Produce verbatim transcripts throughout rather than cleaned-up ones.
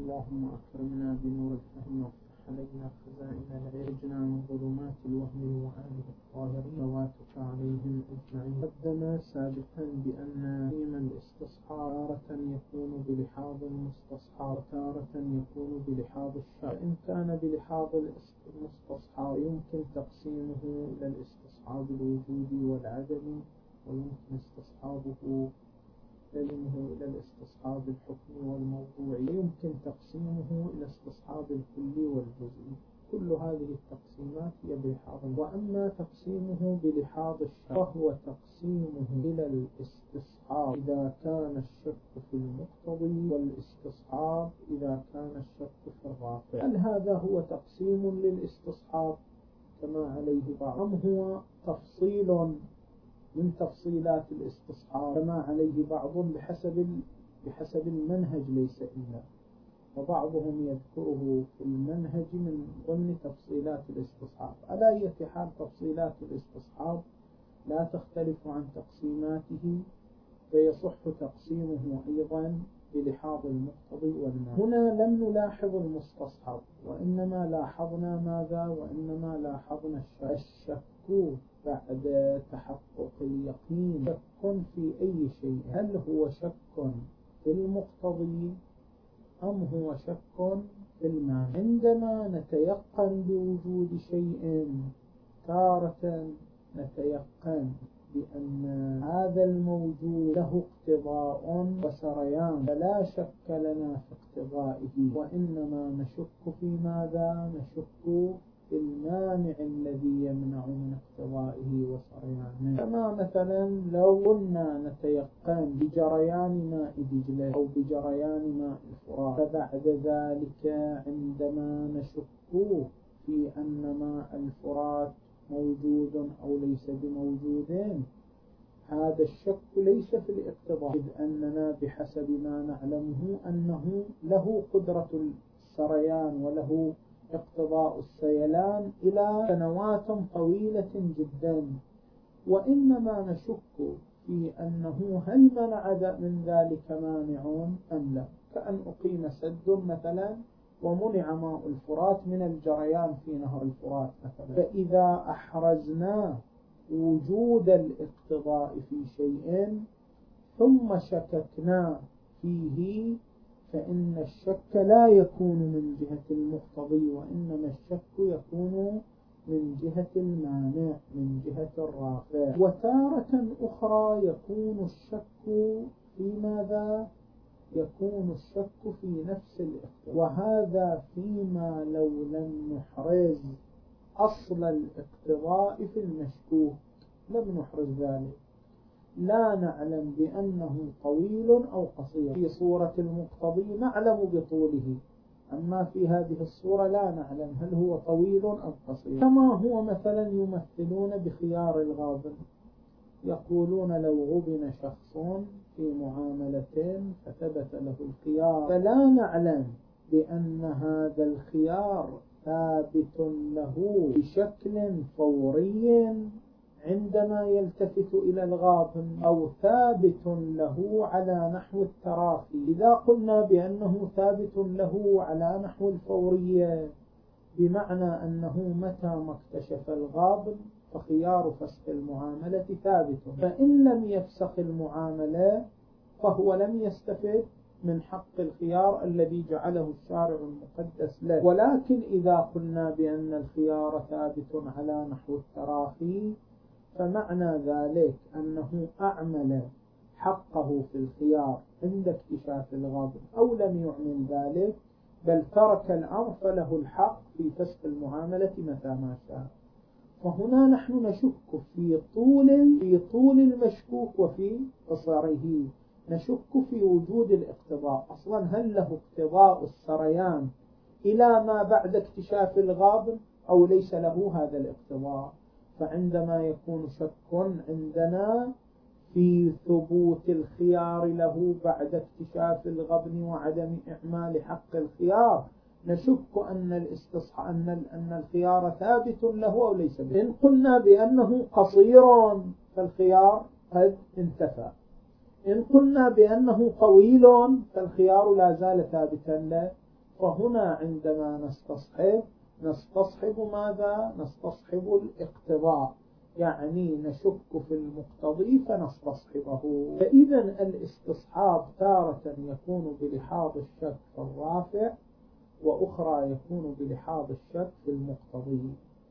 اللهم أكرمنا بنور الفهم وافتح علينا خزائن العرجنا من ظلمات الوهم وآله الطاهرين صلواتك عليهم أجمعين. قدم سابقا بأن قيم الاستصحاب تارة يكون بلحاظ المستصحاب تارة يكون بلحاظ الشرع. إن كان بلحاظ المستصحاب يمكن تقسيمه إلى الاستصحاب الوجودي والعدمي، ويمكن استصحابه علمه إلى الاستصحاب الحكمي والموضوعي، يمكن تقسيمه إلى استصحاب الكلي والجزئي. كل هذه التقسيمات هي بلحاظ. وأما تقسيمه بلحاظ الشرع فهو تقسيمه إلى الاستصحاب إذا كان الشك في المقتضي، والاستصحاب إذا كان الشك في الرافع. هل هذا هو تقسيم للاستصحاب كما عليه بعض، أم هو تفصيل من تفصيلات الاستصحاب كما عليه بعض بحسب بحسب المنهج ليس إلا، وبعضهم يذكره في المنهج من ضمن تفصيلات الاستصحاب. على أي حال تفصيلات الاستصحاب لا تختلف عن تقسيماته، فيصح تقسيمه أيضا بلحاظ المقتضي والمانع. هنا لم نلاحظ المستصحب، وإنما لاحظنا ماذا؟ وإنما لاحظنا الشك. الشك بعد تحقق اليقين. شك في أي شيء، هل هو شك في المقتضي أم هو شك في المانع؟ عندما نتيقن بوجود شيء تارة نتيقن بأن هذا الموجود له اقتضاء وسريان، فلا شك لنا في اقتضائه، وإنما نشك في ماذا؟ نشك في المانع الذي يمنع من اقتضائه وسريانه. كما مثلا لو كنا نتيقن بجريان ماء دجلة أو بجريان ماء الفرات، فبعد ذلك عندما نشك في أن ماء الفرات موجود أو ليس بموجود، هذا الشك ليس في الاقتضاء، إذ أننا بحسب ما نعلمه أنه له قدرة السريان وله اقتضاء السيلان إلى سنوات طويلة جدا. وإنما نشك في أنه هل منع من ذلك مانع أم لا، كأن أقيم سد مثلا ومنع ماء الفرات من الجريان في نهر الفرات مثلا، فإذا أحرزنا وجود الاقتضاء في شيء ثم شككنا فيه، فإن الشك لا يكون من جهة المقتضي، وإنما الشك يكون من جهة المانع، من جهة الرافع. وتارة أخرى يكون الشك في ماذا؟ يكون الشك في نفس الاقتضاء، وهذا فيما لو لم نحرز أصل الاقتضاء في المشكوك، لم نحرز ذلك، لا نعلم بأنه طويل أو قصير. في صورة المقتضي نعلم بطوله، أما في هذه الصورة لا نعلم هل هو طويل أو قصير. كما هو مثلا يمثلون بخيار الغابن، يقولون لو غبن شخص في معاملة فثبت له الخيار، فلا نعلم بأن هذا الخيار ثابت له بشكل فوري عندما يلتفت إلى الغابن، أو ثابت له على نحو التراخي. إذا قلنا بأنه ثابت له على نحو الفورية، بمعنى أنه متى ما اكتشف الغابن فخيار فسخ المعاملة ثابت، فإن لم يفسخ المعاملة فهو لم يستفد من حق الخيار الذي جعله الشارع المقدس له. ولكن إذا قلنا بأن الخيار ثابت على نحو التراخي، فمعنى ذلك أنه أعمل حقه في الخيار عند اكتشاف الغابن، أو لم يعمل ذلك بل ترك الأمر، فله الحق في فسخ المعاملة متى ما شاء. فهنا نحن نشك في طول في طول المشكوك وفي قصره، نشك في وجود الاقتضاء. أصلا هل له اقتضاء السريان إلى ما بعد اكتشاف الغابن أو ليس له هذا الاقتضاء؟ فعندما يكون شك عندنا في ثبوت الخيار له بعد اكتشاف الغبن وعدم إعمال حق الخيار، نشك أن الاستصحاب أن أن الخيار ثابت له أو ليس به. إن قلنا بأنه قصير فالخيار قد انتفى، إن قلنا بأنه طويل فالخيار لا زال ثابتا له. فهنا عندما نستصحب نستصحب ماذا؟ نستصحب الاقتضاء، يعني نشك في المقتضي فنستصحبه. فإذا الاستصحاب تارة يكون بلحاظ الشك في الرافع، وأخرى يكون بلحاظ الشك في المقتضي.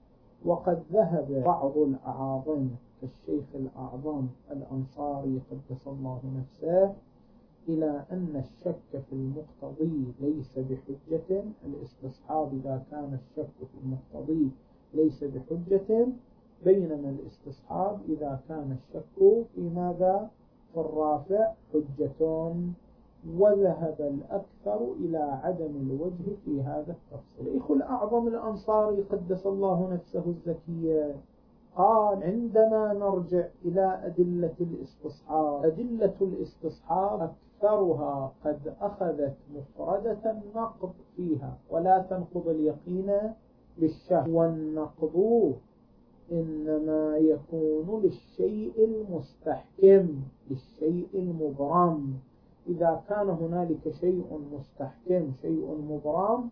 وقد ذهب بعض الأعاظم كالشيخ الأعظم الأنصاري قدس الله نفسه إلى أن الشك في المقتضي ليس بحجة. الاستصحاب إذا كان الشك في المقتضي ليس بحجة، بينما الاستصحاب إذا كان الشك في ماذا؟ في الرافع حجة. وذهب الأكثر إلى عدم الوجه في هذا التفصيل. الشيخ الأعظم الأنصاري قدس الله نفسه الزكية قال: عندما نرجع إلى أدلة الاستصحاب، أدلة الاستصحاب أكثرها قد أخذت مفردة النقض فيها ولا تنقض اليقين بالشك، والنقض إنما يكون للشيء المستحكم، للشيء المبرم. إذا كان هنالك شيء مستحكم، شيء مبرم،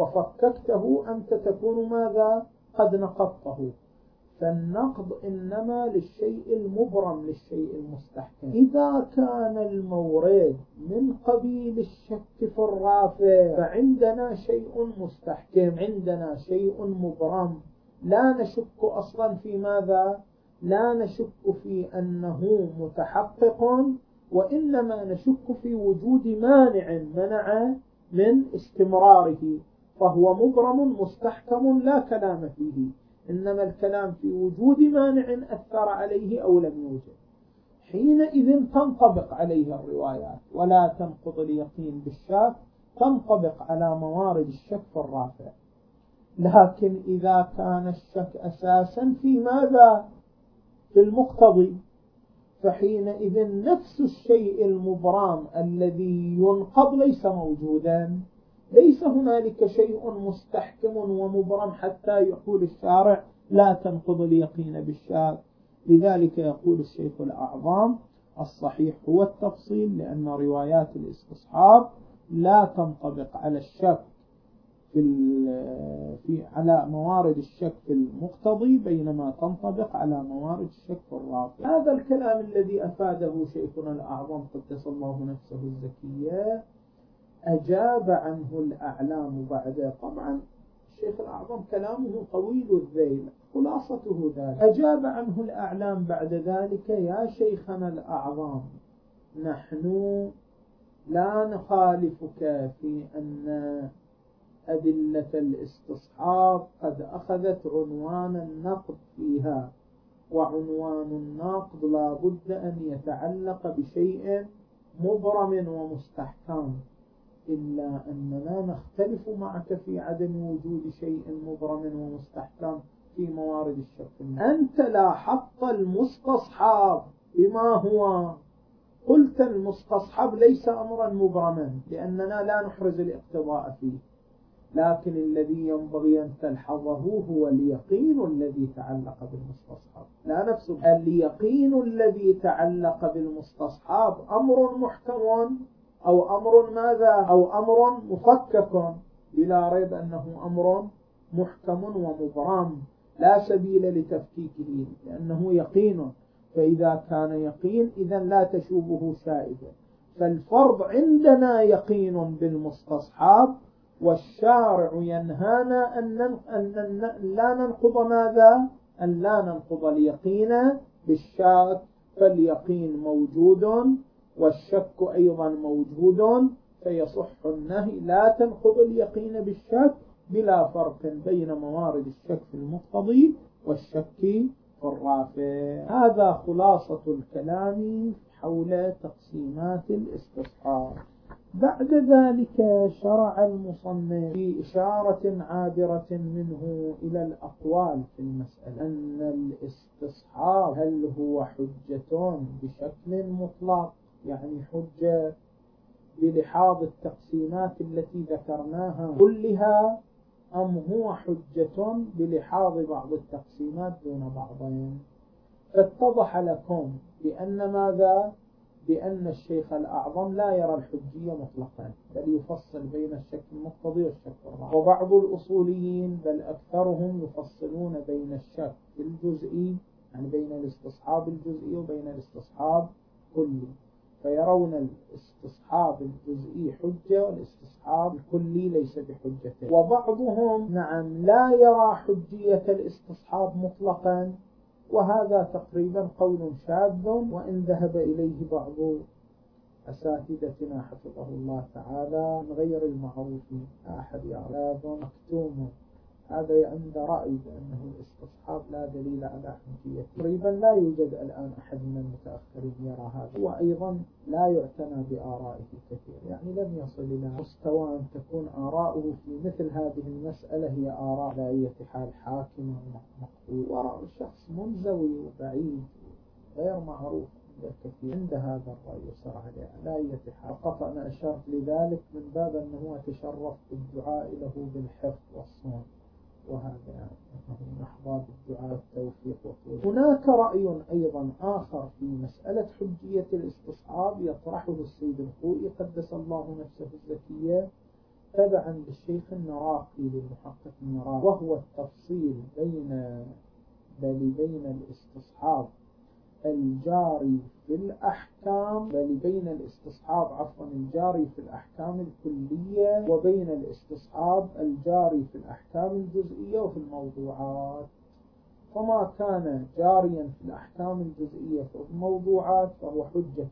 وفككته أنت تكون ماذا؟ قد نقضته. فالنقض إنما للشيء المبرم، للشيء المستحكم. إذا كان المورد من قبيل الشك في الرافع فعندنا شيء مستحكم، عندنا شيء مبرم، لا نشك أصلا في ماذا؟ لا نشك في أنه متحقق، وإنما نشك في وجود مانع منع من استمراره، فهو مبرم مستحكم لا كلام فيه، إنما الكلام في وجود مانع أثر عليه أو لم يوجد. حينئذ تنطبق عليه الروايات ولا تنقض اليقين بالشك، تنطبق على موارد الشك في الرافع. لكن إذا كان الشك أساسا في ماذا؟ في المقتضي، فحينئذ نفس الشيء المبرم الذي ينقض ليس موجودا، ليس هنالك شيء مستحكم ومبرم حتى يقول الشارع لا تنقض اليقين بالشك. لذلك يقول الشيخ الأعظم: الصحيح هو التفصيل، لأن روايات الاستصحاب لا تنطبق على الشك في, في على موارد الشك في المقتضي، بينما تنطبق على موارد الشك في الرافع. هذا الكلام الذي أفاده شيخنا الأعظم قدس الله نفسه الزكية أجاب عنه الأعلام بعد. طبعا الشيخ الأعظم كلامه طويل الذيل، خلاصته ذلك. أجاب عنه الأعلام بعد ذلك: يا شيخنا الأعظم، نحن لا نخالفك في أن أدلة الاستصحاب قد أخذت عنوان النقد فيها، وعنوان النقد لا بد أن يتعلق بشيء مبرم ومستحكم، إلا أننا نختلف معك في عدم وجود شيء مبرم ومستحكم في موارد الشك. أنت لاحظت المستصحب بما هو، قلت المستصحب ليس أمرا مبرما لأننا لا نحرز الاقتضاء فيه، لكن الذي ينبغي أن تلحظه هو اليقين الذي تعلق بالمستصحب، لا نفسه. اليقين الذي تعلق بالمستصحب أمر محكم أو أمر ماذا؟ أو أمر مفكك، بلا ريب أنه أمر محكم ومبرم لا سبيل لتفكيكه، لأنه يقين. فإذا كان يقين إذن لا تشوبه شائبة. فالفرض عندنا يقين بالمستصحب، والشارع ينهانا أن لا ننقض ماذا؟ أن لا ننقض اليقين بالشك. فاليقين موجود والشك أيضا موجود، فيصح النهي لا تنقض اليقين بالشك، بلا فرق بين موارد الشك في المقتضي والشك في الرافع. هذا خلاصة الكلام حول تقسيمات الاستصحاب. بعد ذلك شرع المصنف في إشارة عابرة منه إلى الأقوال في المسألة، أن الاستصحاب هل هو حجة بشكل مطلق، يعني حجة بلحاظ التقسيمات التي ذكرناها كلها، أم هو حجة بلحاظ بعض التقسيمات دون بعضين. فاتضح لكم بأن ماذا؟ بأن الشيخ الأعظم لا يرى الحجية مطلقا، بل يفصل بين الشك المقتضي والشك الراجح. وبعض الأصوليين بل أكثرهم يفصلون بين الشك الجزئي، يعني بين الاستصحاب الجزئي وبين الاستصحاب الكلي، فيرون الاستصحاب الجزئي حجة والاستصحاب الكلي ليس بحجة. وبعضهم نعم لا يرى حجية الاستصحاب مطلقا، وهذا تقريبا قول شاذ، وإن ذهب إليه بعض أساتذتنا حفظه الله تعالى من غير المعروف أحد يعلم مكتوم، هذا عند رأي بأنه الاستصحاب لا دليل على حجيته. تقريبا لا يوجد الآن أحد من المتأخرين يرى هذا، وأيضا لا يعتنى بآرائه كثير، يعني لم يصل إلى مستوى أن تكون آراؤه في مثل هذه المسألة هي آراء لا أي حال حاكمة ومقبول، وراء الشخص منزوي وبعيد غير معروف كثير عند هذا الرأي يسر عليه لا أي حال. فقط أنا أشرت لذلك من باب أنه أتشرف بالدعاء له بالحفظ والصون، وهذا يعني نحظى بالدعاء التوفيق والطول. هناك رأي أيضا آخر في مسألة حجية الاستصحاب يطرحه السيد الخوئي قدس الله نفسه الزكية تبعا للشيخ النراقي للمحقق النراقي، وهو التفصيل بين بل بين الاستصحاب الجاري في الأحكام بل بين الاستصحاب عفوا الجاري في الأحكام الكلية وبين الاستصحاب الجاري في الأحكام الجزئية وفي الموضوعات. فما كان جاريا في الأحكام الجزئية في الموضوعات فهو حجة،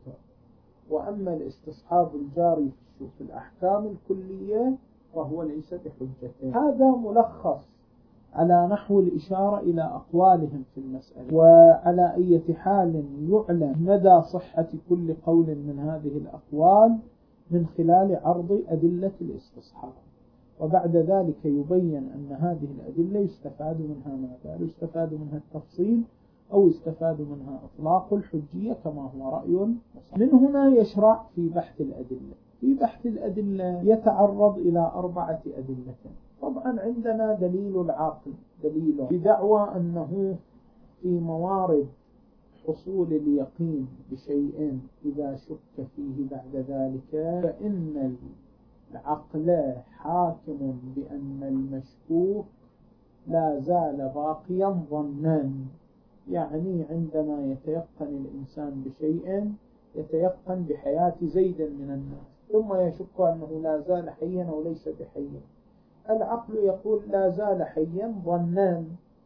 وأما الاستصحاب الجاري في الأحكام الكلية فهو ليس بحجة. هذا ملخص على نحو الإشارة إلى أقوالهم في المسألة، وعلى أي حال يعلم مدى صحة كل قول من هذه الأقوال من خلال عرض أدلة الاستصحاب، وبعد ذلك يبين أن هذه الأدلة يستفاد منها ماذا؟ يستفاد منها التفصيل أو يستفاد منها إطلاق الحجية كما هو رأي. من هنا يشرع في بحث الأدلة. في بحث الأدلة يتعرض إلى أربعة أدلة. طبعا عندنا دليل العاقل، دليل بدعوى أنه في موارد حصول اليقين بشيء إذا شك فيه بعد ذلك فإن العقل حاكم بأن المشكوك لا زال باقيا ظنا، يعني عندما يتيقن الإنسان بشيء يتيقن بحياة زيد من الناس ثم يشك أنه لا زال حيا أو ليس بحيا، العقل يقول لا زال حيا ظنا،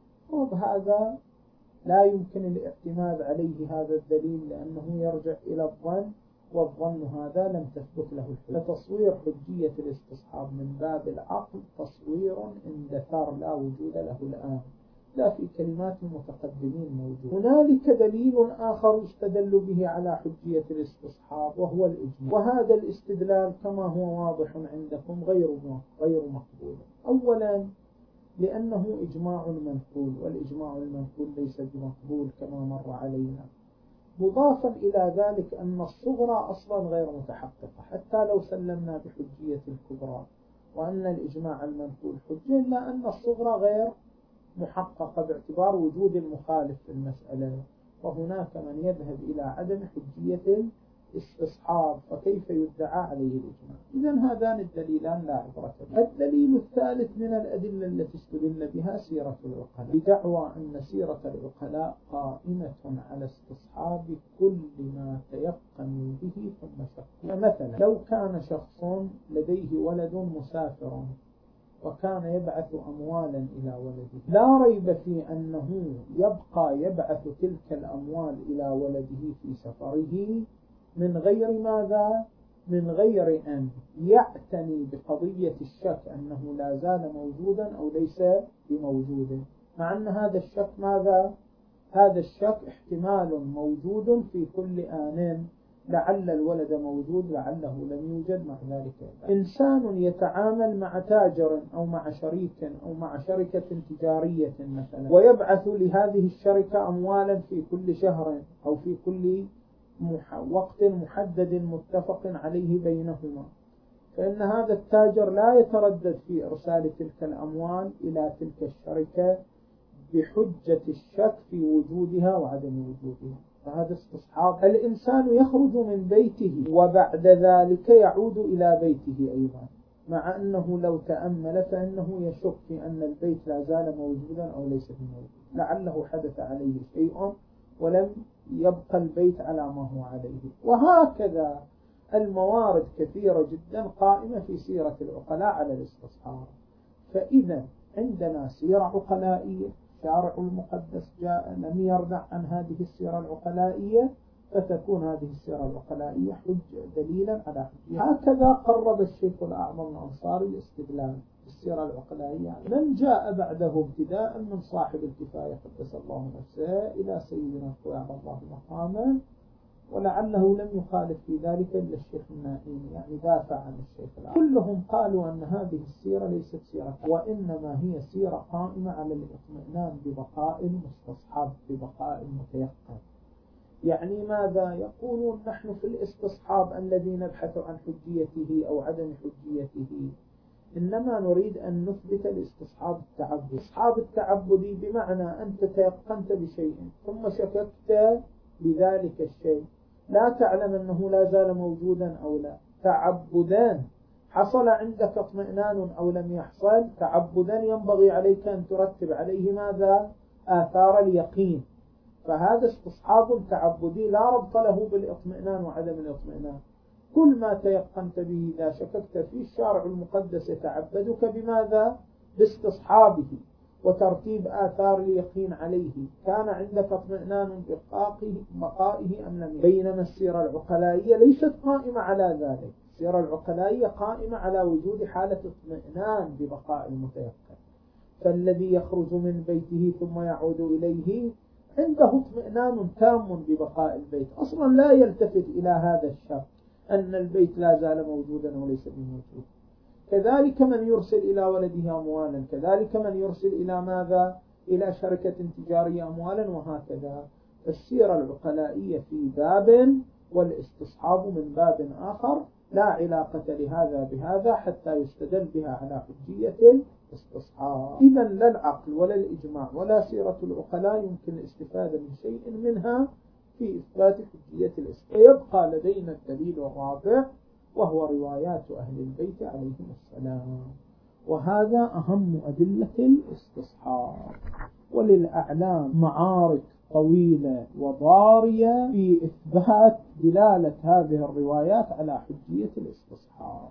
وبهذا لا يمكن الاعتماد عليه هذا الدليل لأنه يرجع إلى الظن، والظن هذا لم تثبت له الحجة. فتصوير حجية الاستصحاب من باب العقل تصوير اندثر لا وجود له الآن، لا في كلمات المتقدمين موجود. هنالك دليل آخر يستدل به على حجية الاستصحاب وهو الإجماع، وهذا الاستدلال كما هو واضح عندكم غير غير مقبول. أولا لأنه إجماع منقول، والإجماع المنقول ليس بمقبول كما مر علينا، مضافا إلى ذلك أن الصغرى أصلا غير متحققة حتى لو سلمنا بحجية الكبرى وأن الإجماع المنقول حجة، إلا أن الصغرى غير محققة باعتبار وجود المخالف في المسألة، وهناك من يذهب إلى عدم حجية الاستصحاب، فكيف يدعى عليه الإجماع؟ إذن هذان الدليلان لا عبرة به. الدليل الثالث من الأدلة التي استدل بها سيرة العقلاء، بدعوى أن سيرة العقلاء قائمة على استصحاب كل ما تيقن به ثم شك. فمثلا لو كان شخص لديه ولد مسافر وكان يبعث أموالا إلى ولده، لا ريب في أنه يبقى يبعث تلك الأموال إلى ولده في سفره من غير ماذا؟ من غير أن يعتني بقضية الشك أنه لا زال موجودا أو ليس بموجود، مع أن هذا الشك ماذا؟ هذا الشك احتمال موجود في كل آن، لعل الولد موجود لعله لم يوجد، مع ذلك إنسان يتعامل مع تاجر أو مع شريك أو مع شركة تجارية مثلا ويبعث لهذه الشركة أموالا في كل شهر أو في كل وقت محدد متفق عليه بينهما، فإن هذا التاجر لا يتردد في إرسال تلك الأموال إلى تلك الشركة بحجة الشك في وجودها وعدم وجودها. فهذا استصحاب. الإنسان يخرج من بيته وبعد ذلك يعود إلى بيته أيضا، مع أنه لو تأمل فإنه يشك في أن البيت لا زال موجودا أو ليس موجودا، لعله حدث عليه شيء ولم يبقى البيت على ما هو عليه. وهكذا الموارد كثيرة جدا قائمة في سيرة العقلاء على الاستصحاب. فإذا عندنا سيرة عقلائية، الشارع المقدس جاء لم يردع عن هذه السيرة العقلائية، فتكون هذه السيرة العقلائية حجة دليلا على حجة. هكذا قرب الشيخ الأعظم الأنصاري الاستدلال بالسيرة العقلائية من جاء بعده ابتداء من صاحب الكفاية قدس الله نفسه إلى سيدنا ويعظ الله مقامه، ولعله لم يخالف في ذلك إلا الشيخ النائين، يعني دافع عن الشيخ الأعظم. كلهم قالوا أن هذه السيرة ليست سيرة، وإنما هي سيرة قائمة على الاطمئنان ببقاء المستصحب، ببقاء المتيقن. يعني ماذا يقولون؟ نحن في الاستصحاب الذي نبحث عن حجيته أو عدم حجيته إنما نريد أن نثبت الاستصحاب التعبدي. استصحاب التعبدي بمعنى أنت تيقنت بشيء ثم شككت بذلك الشيء، لا تعلم أنه لا زال موجودا أو لا، تعبدا حصل عندك اطمئنان أو لم يحصل، تعبدا ينبغي عليك أن ترتب عليه ماذا؟ آثار اليقين. فهذا استصحاب تعبدي لا ربط له بالاطمئنان وعدم الاطمئنان. كل ما تيقنت به إذا شككت فيه الشارع المقدس يتعبدك بماذا؟ باستصحابه وترتيب آثار اليقين عليه. كان عندك اطمئنان بقائه أم لم؟ بينما السيرة العقلائية ليست قائمة على ذلك. السيرة العقلائية قائمة على وجود حالة اطمئنان ببقاء المتيقن. فالذي يخرج من بيته ثم يعود إليه عنده اطمئنان تام ببقاء البيت، أصلا لا يلتفت إلى هذا الشك أن البيت لا زال موجودا وليس بموجود. كذلك من يرسل إلى ولده أموالا، كذلك من يرسل إلى ماذا؟ إلى شركة تجارية أموالا، وهكذا. السيرة العقلائية في باب والاستصحاب من باب آخر، لا علاقة لهذا بهذا حتى يستدل بها على حجية الاستصحاب. إذا لا العقل ولا الإجماع ولا سيرة العقلاء يمكن الاستفادة من شيء منها في إثبات حجية الاستصحاب. يبقى لدينا الدليل الرابع وهو روايات أهل البيت عليهم السلام، وهذا أهم أدلة الاستصحاب. وللأعلام معارك طويلة وضارية في إثبات دلالة هذه الروايات على حجية الاستصحاب،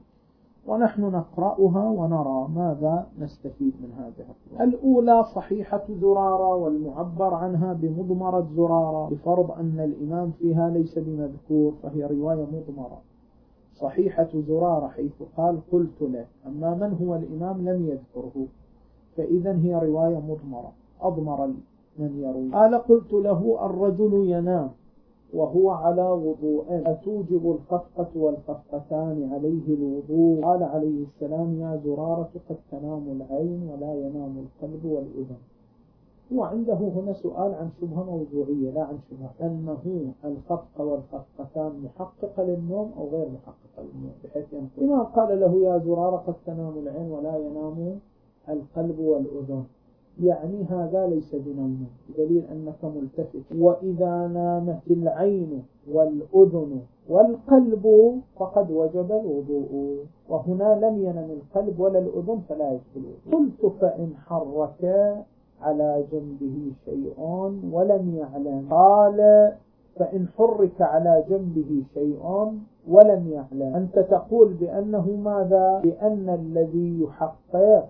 ونحن نقرأها ونرى ماذا نستفيد من هذه الرواية. الأولى صحيحة زرارة والمعبر عنها بمضمرة زرارة، بفرض أن الإمام فيها ليس بمذكور فهي رواية مضمرة. صحيحة زرارة حيث قال قلت له، أما من هو الإمام لم يذكره، فإذا هي رواية مضمرة، أضمر من يروي. قال قلت له الرجل ينام وهو على وضوء، أتوجب الخفقة والخفقتان عليه الوضوء؟ قال عليه السلام يا زرارة قد تنام العين ولا ينام القلب والأذن. هو عنده هنا سؤال عن شبهة موضوعية لا عن شبهة، أنه الخفقة والخفقتان محققة للنوم أو غير محققة للنوم، بحيث ينقل إما قال له يا زرارة قد تنام العين ولا ينام القلب والأذن، يعني هذا ليس بنوم، بدليل أنك ملتفت. وإذا نامت العين والأذن والقلب فقد وجب الوضوء، وهنا لم ينم القلب ولا الأذن فلا يجب الوضوء. قلت فإن حرك على جنبه شيء ولم يعلم؟ قال فإن حرك على جنبه شيء ولم يعلم، أنت تقول بأنه ماذا؟ بأن الذي يحقق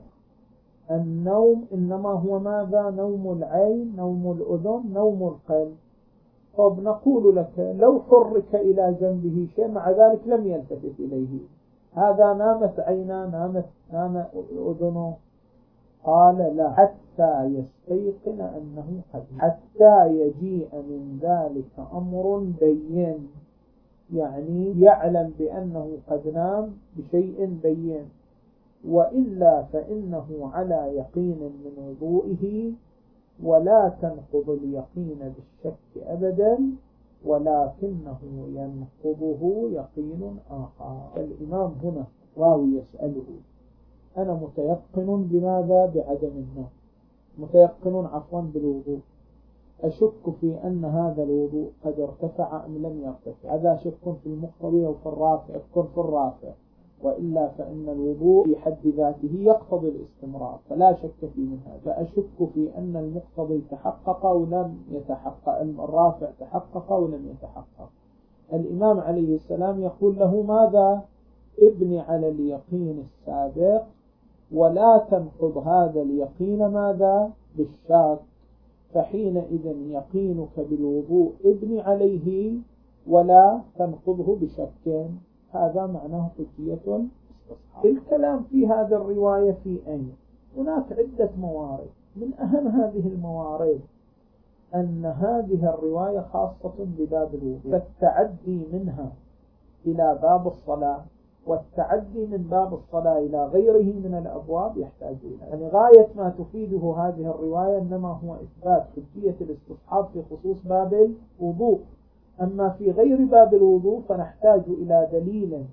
النوم إنما هو ماذا؟ نوم العين، نوم الأذن، نوم القلب. طب نقول لك لو حرك إلى جنبه شيء مع ذلك لم يلتفت إليه، هذا نامت عينا نامت نام أذنه؟ قال لا، حتى يستيقن أنه قد، حتى يجيء من ذلك أمر بين، يعني يعلم بأنه قد نام بشيء بين، وإلا فإنه على يقين من وضوئه ولا تنقض اليقين بالشك أبدا، ولكنه ينقضه يقين آخر. الإمام هنا راوي يسأله أنا متيقن بماذا؟ بعدم النوم، متيقن عفوا بالوضوء. أشك في أن هذا الوضوء قد ارتفع أم لم يرتفع. هذا شك في المقتضي أو في الرافع، شك في الرافع، وإلا فإن الوضوء في حد ذاته يقتضي الاستمرار فلا شك فيه من هذا. فأشك في أن المقتضي تحقق أو لم يتحقق، الرافع تحقق أو لم يتحقق. الإمام عليه السلام يقول له ماذا؟ ابني على اليقين السابق ولا تنقض هذا اليقين ماذا؟ بالشك. فحينئذ يقينك بالوضوء ابني عليه ولا تنقضه بشك. هذا معناه حجية الاستصحاب. الكلام في هذا الرواية في أين؟ هناك عدة موارد. من أهم هذه الموارد أن هذه الرواية خاصة بباب الوضوء، فالتعدي منها إلى باب الصلاة والتعدي من باب الصلاة إلى غيره من الأبواب يحتاج إلى، يعني غاية ما تفيده هذه الرواية إنما هو إثبات حجية الاستصحاب في خصوص باب الوضوء. أما في غير باب الوضوء فنحتاج إلى دليل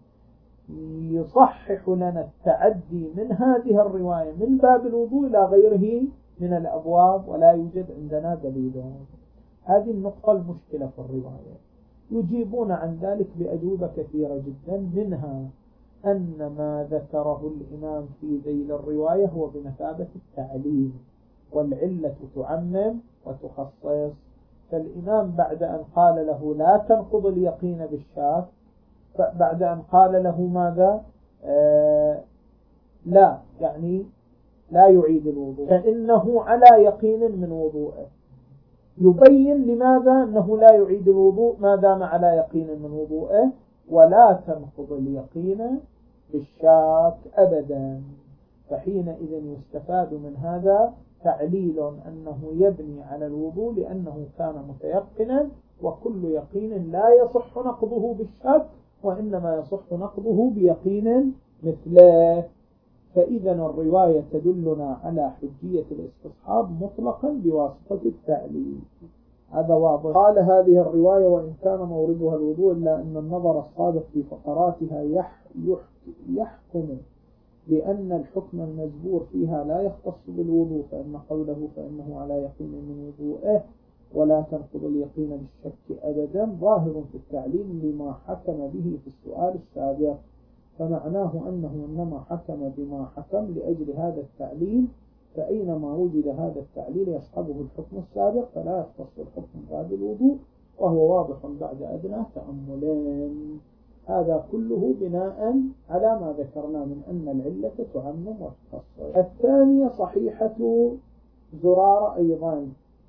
يصحح لنا التعدي من هذه الرواية من باب الوضوء إلى غيره من الأبواب، ولا يوجد عندنا دليل. هذه النقطة المشكلة في الرواية. يجيبون عن ذلك بأجوبة كثيرة جدا، منها أن ما ذكره الإمام في ذيل الرواية هو بمثابة التعليل، والعلة تعمم وتخصص. فالإمام بعد أن قال له لا تنقض اليقين بالشك، بعد أن قال له ماذا؟ آه لا يعني لا يعيد الوضوء، فإنه على يقين من وضوءه، يبين لماذا أنه لا يعيد الوضوء ما دام على يقين من وضوءه. ولا تنقض اليقين بالشك أبدا. فحينئذ يستفاد من هذا تعليل أنه يبني على الوضوء لأنه كان متيقنا، وكل يقين لا يصح نقضه بالشك وإنما يصح نقضه بيقين مثله. فإذا الرواية تدلنا على حجية الاستصحاب مطلقا بواسطة التعليل. هذا واضح. قال هذه الرواية وإن كان موردها الوضوء إلا أن النظر الصادق في فقراتها يح يحكم بأن الحكم المجبور فيها لا يختص بالوضوء، فإن قوله فإنه على يقين من وضوءه ولا تنقض اليقين بالشك أبدا ظاهر في التعليل لما حكم به في السؤال السابق، فمعناه أنه إنما حكم بما حكم لأجل هذا التعليل، فأينما وجد هذا التعليل يصحبه الحكم السابق فلا يختص الحكم بعد الوضوء، وهو واضح بعد أدنى تأملين. هذا كله بناء على ما ذكرنا من أن العلة تعمم وتخصص. الثانية صحيحة زرارة أيضا.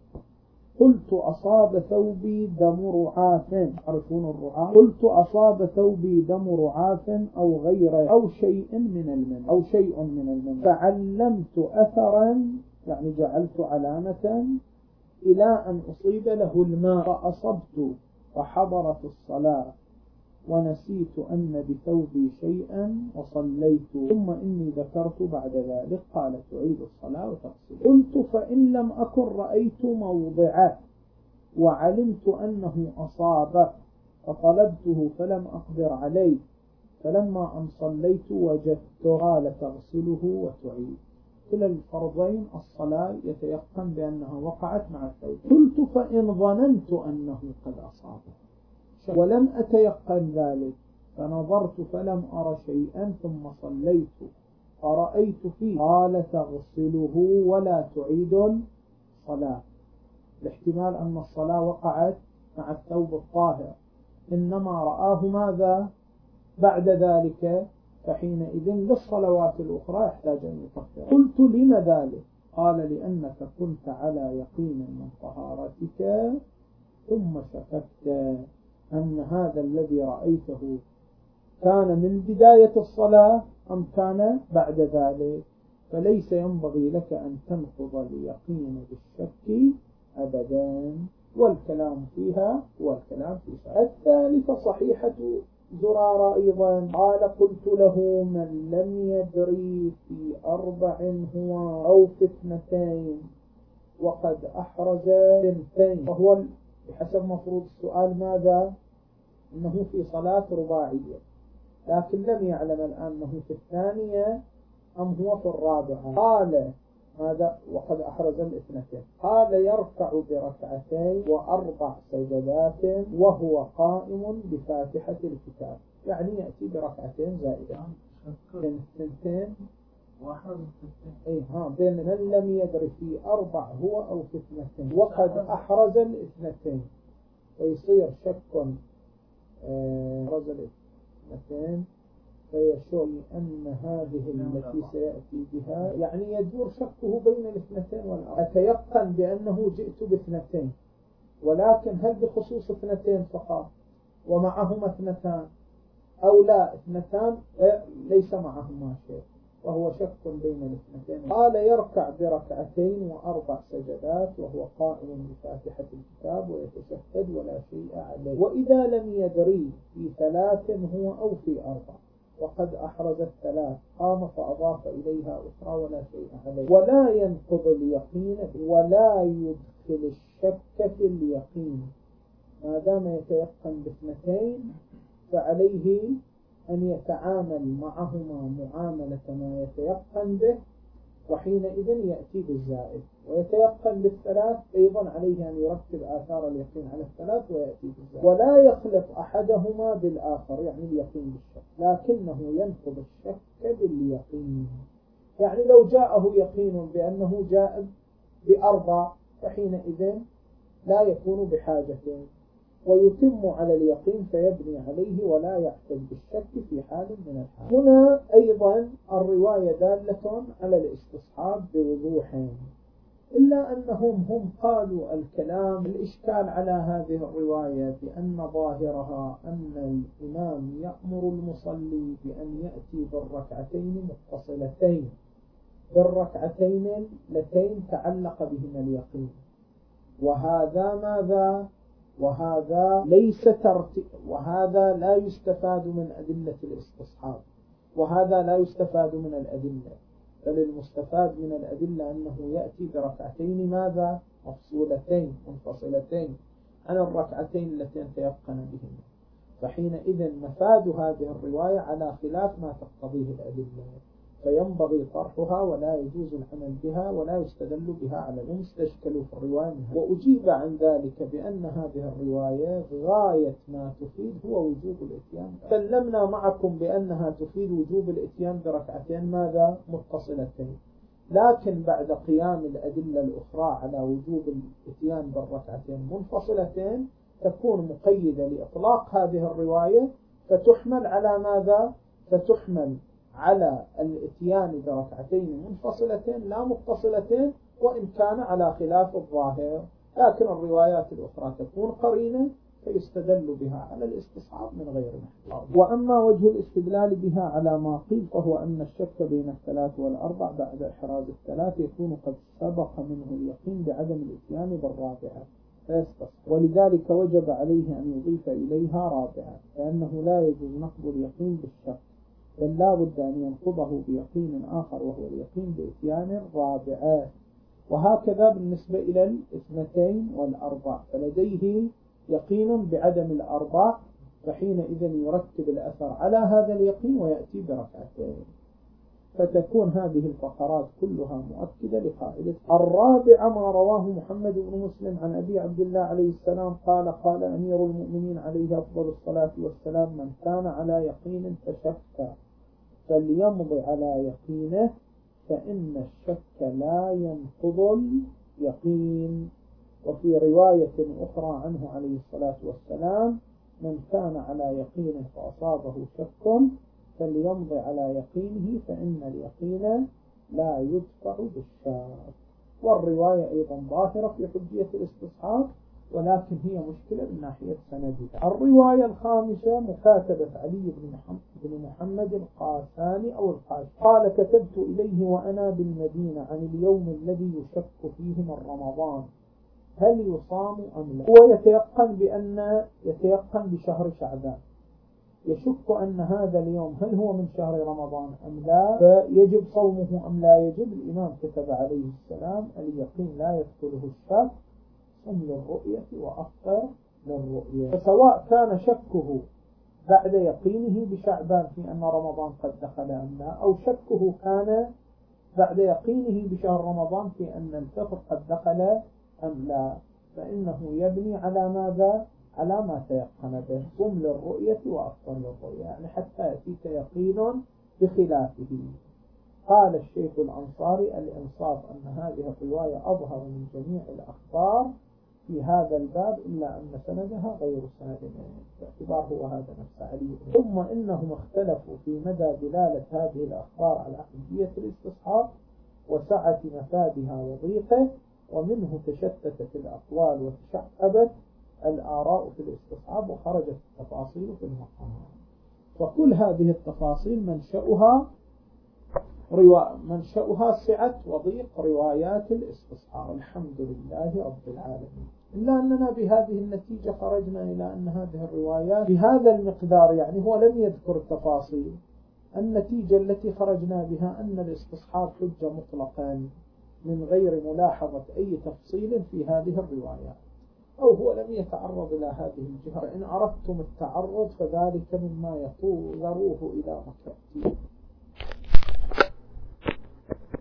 قلت أصاب ثوبي دم رعاف، عرفون الرعاف؟ قلت أصاب ثوبي دم رعاف أو غيره أو شيء من المن أو شيء من المن فعلمت أثرا، يعني جعلت علامة إلى أن أصيب له الماء فأصبت وحضرت الصلاة ونسيت أن بثوبي شيئا وصليت ثم إني ذكرت بعد ذلك، قال تعيد الصلاة وتغسل. قلت فإن لم أكن رأيت موضعه وعلمت أنه أصاب فطلبته فلم أقدر عليه، فلما أن صليت وجدت، قال تغسله وتعيد. كلا الفرضين الصلاة يتيقن بأنها وقعت مع الثوب. قلت فإن ظننت أنه قد أصاب ولم أتيقن ذلك فنظرت فلم أر شيئا ثم صليت فرأيت فيه، قال تغسله ولا تعيد الصلاة. الاحتمال أن الصلاة وقعت مع الثوب الطاهر، إنما رآه ماذا بعد ذلك، فحينئذ للصلوات الأخرى يحتاج أن يطهر. قلت لم ذلك؟ قال لأنك كنت على يقين من طهارتك ثم شككت أن هذا الذي رأيته كان من بداية الصلاة أم كان بعد ذلك، فليس ينبغي لك أن تنقض اليقين بالشك أبدا. والكلام فيها والكلام فيها. الثالثة صحيحة زرارة أيضا. قال قلت له من لم يدري في أربع هو أو في اثنتين وقد أحرز بنتين، وهو بحسب مفروض السؤال ماذا؟ إنه في صلاة رباعية، لكن لم يعلم الآن أنه في الثانية أم هو في الرابعة. قال ماذا وقد أحرز الاثنتين. قال يركع بركعتين وأربع سجدات وهو قائم بفاتحة الكتاب، يعني يأتي بركعتين زائدة بين الثنتين وأحرز الاثنتين. أي ها بين من لم يدر في أربع هو أو في اثنتين وقد أحرز الاثنتين، ويصير شك أحرز الاثنتين فيشعر أن هذه التي سيأتي بها يعني يدور شكه بين الاثنتين والأربع. أتيقن بأنه جئت باثنتين، ولكن هل بخصوص اثنتين فقط ومعهما اثنتان أو لا اثنتان ليس معهما شيء، وهو شك بين الاثنتين. قال يركع بركعتين وأربع سجدات وهو قائم بفاتحة الكتاب ويتشهد ولا شيء عليه. وإذا لم يدري في ثلاث هو أو في أربع وقد أحرز الثلاث قام فأضاف إليها أخرى ولا شيء عليه، ولا ينقض اليقين ولا يدخل الشك في اليقين ما دام يتيقن باثنتين، فعليه أن يتعامل معهما معاملة ما يتيقن به، وحينئذ يأتي بالزائد. ويتيقن بالثلاث أيضا عليه أن يرتب آثار اليقين على الثلاث ويأتي بالزائد، ولا يخلط أحدهما بالآخر يعني اليقين بالشك، لكنه ينقض الشك باليقين. يعني لو جاءه يقين بأنه جاء بأربع فحينئذ لا يكون بحاجة، ويتم على اليقين فيبني عليه ولا يحتج بالشك في حال من الحال. هنا أيضا الرواية دالة على الاستصحاب بوضوح، إلا أنهم هم قالوا الكلام الإشكال على هذه الرواية بأن ظاهرها أن الإمام يأمر المصلي بأن يأتي بالركعتين متصلتين، بالركعتين اللتين تعلق بهما اليقين، وهذا ماذا؟ وهذا ليس ترتيب، وهذا لا يستفاد من أدلة الاستصحاب، وهذا لا يستفاد من الأدلة، بل المستفاد من الأدلة أنه يأتي بركعتين ماذا؟ مفصولتين منفصلتين عن الركعتين التي تيقن بهما. فحينئذ مفاد هذه الرواية على خلاف ما تقتضيه الأدلة، فينبغي طرحها ولا يجوز العمل بها ولا يستدل بها على المستشكل في الرواية منها. وأجيب عن ذلك بأن هذه الرواية غاية ما تفيد هو وجوب الإتيان. سلمنا معكم بأنها تفيد وجوب الإتيان بركعتين ماذا؟ متصلتين، لكن بعد قيام الأدلة الأخرى على وجوب الإتيان بالركعتين منفصلتين تكون مقيدة لإطلاق هذه الرواية، فتحمل على ماذا؟ فتحمل على الاتيان بركعتين منفصلتين لا متصلتين، وإن كان على خلاف الظاهر، لكن الروايات الأخرى تكون قرينة فيستدل بها على الاستصحاب من غير محل. وأما وجه الاستدلال بها على ما قيل فهو أن الشك بين الثلاث والأربع بعد إحراز الثلاث يكون قد سبق منه اليقين بعدم الاتيان بالرابعة فيستصحب، ولذلك وجب عليه أن يضيف إليها رابعة، لأنه لا يجوز نقض اليقين بالشك، بل لا بد أن ينقضه بيقين آخر وهو اليقين بإتيان الرابعة. وهكذا بالنسبة إلى الاثنتين والأربع، فلديه يقين بعدم الأربع، فحينئذ يرتب الأثر على هذا اليقين ويأتي بركعتين، فتكون هذه الفقرات كلها مؤكدة لقائلة. الرابع ما رواه محمد بن مسلم عن أبي عبد الله عليه السلام قال قال أمير المؤمنين عليه أفضل الصلاة والسلام من كان على يقين فشك فليمضي على يقينه فإن الشك لا ينقض اليقين. وفي رواية أخرى عنه عليه الصلاة والسلام من كان على يقين فأصابه شك فليمضي على يقينه فإن اليقين لا يدفع بالشك. والرواية أيضا ظاهرة في حجية الاستصحاب، ولكن هي مشكلة من ناحية سندها. الرواية الخامسة مكاتبة علي بن محمد القاساني أو القاسي قال كتبت إليه وأنا بالمدينة عن اليوم الذي يشك فيه من رمضان هل يصام أم لا. هو يتيقن بأن يتيقن بشهر شعبان، يشك أن هذا اليوم هل هو من شهر رمضان أم لا، فيجب صومه أم لا يجب. الإمام كتب عليه السلام اليقين لا يدخله الشك، صم للرؤية وأفطر للرؤية. فسواء كان شكه بعد يقينه بشعبان في أن رمضان قد دخل أم لا، أو شكه كان بعد يقينه بشهر رمضان في أن الفطر قد دخل أم لا، فإنه يبني على ماذا؟ على ما تيقن به. قم للرؤية وأفطر للرؤية، يعني حتى يأتيك يقين بخلافه. قال الشيخ الأنصاري: الإنصاف أن هذه الرواية أظهر من جميع الأخبار في هذا الباب إلا أن سندها غير سالم، باعتبار هو هذا نفس علي. ثم إنهم اختلفوا في مدى دلالة هذه الأخبار على حجية الاستصحاب وسعة مفادها وضيقه، ومنه تشتتت الأقوال وتشعبت الآراء في الاستصحاب وخرجت التفاصيل في المقام. فكل هذه التفاصيل منشأها روا... منشأها سعة وضيق روايات الاستصحاب. الحمد لله رب العالمين. إلا أننا بهذه النتيجة خرجنا إلى أن هذه الروايات بهذا المقدار، يعني هو لم يذكر التفاصيل. النتيجة التي خرجنا بها أن الاستصحاب حجة مطلقا من غير ملاحظة أي تفصيل في هذه الروايات، أو هو لم يتعرض إلى هذه الجهة. فإن أردتم التعرض فذلك مما يطول ذروه إلى مكة.